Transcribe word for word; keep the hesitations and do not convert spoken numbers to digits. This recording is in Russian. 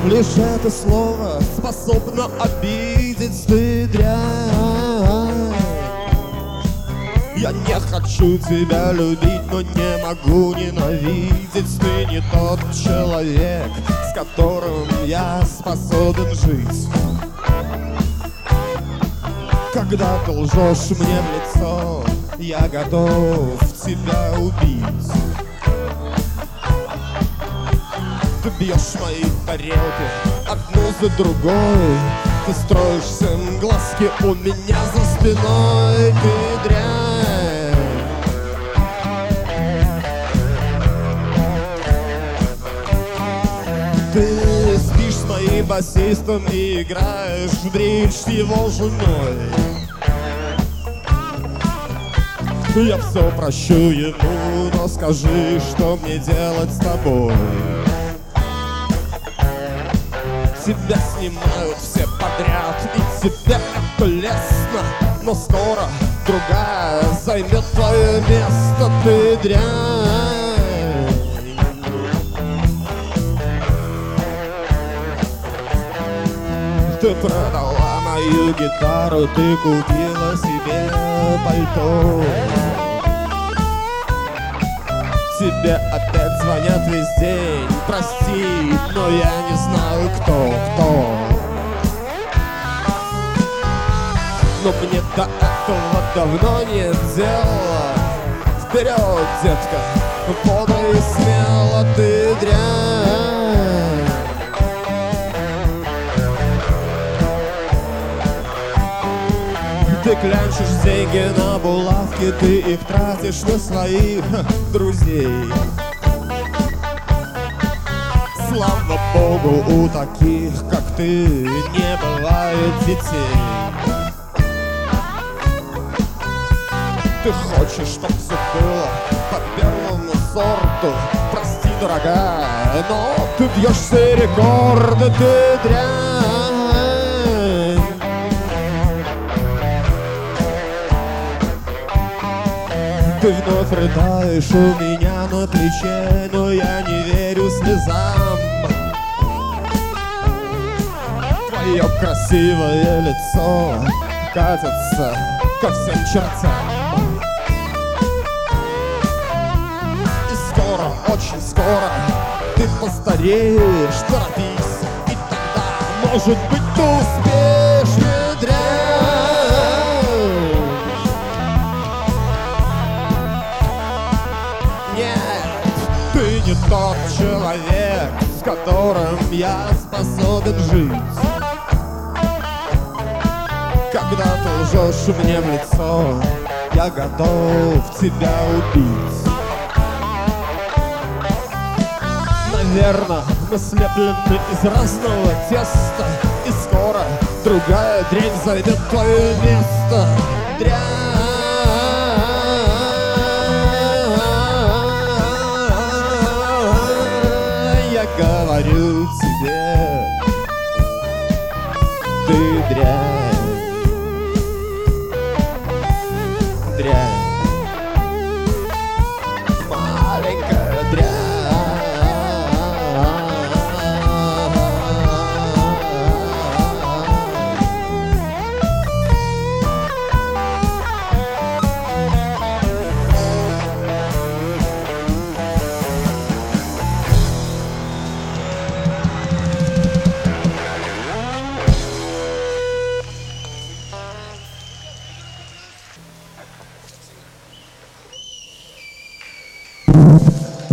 Лишь это слово способно обидеть, ты дрянь. Я не хочу тебя любить, но не могу ненавидеть. Ты не тот человек, с которым я способен жить. Когда ты лжешь мне в лицо, я готов тебя убить. Ты бьешь мои тарелки одну за другой. Ты строишь всем глазки у меня за спиной. Ты дрянь. Ты спишь с моим басистом и играешь в бридж с его женой. Я все прощу ему, но скажи, что мне делать с тобой. Тебя снимают все подряд, и тебе это лестно. Но скоро другая займет твое место, ты дрянь. Ты продала мою гитару, ты купила себе пальто. Тебе опять звонят весь день, прости, но я не знаю, кто, кто. Но мне до этого давно нет дела. Вперед, детка, бодро и смело, ты дрянь. Ты клянчишь деньги на булавки, ты их тратишь на своих друзей. Слава богу, у таких, как ты, не бывает детей. Ты хочешь, чтоб все было по первому сорту. Прости, дорогая, но ты бьешь все рекорды, ты дрянь. Ты вновь рыдаешь у меня на плече, но я не верю слезам. Твое красивое лицо катится ко всем чертям. И скоро, очень скоро ты постареешь, торопись, и тогда, может быть, ты успеешь, не дрянь. Не тот человек, с которым я способен жить. Когда ты лжешь мне в лицо, я готов тебя убить. Наверно, мы слеплены из разного теста, и скоро другая дрянь займет твое место. Дрянь. Говорю тебе, ты дрянь, дрянь.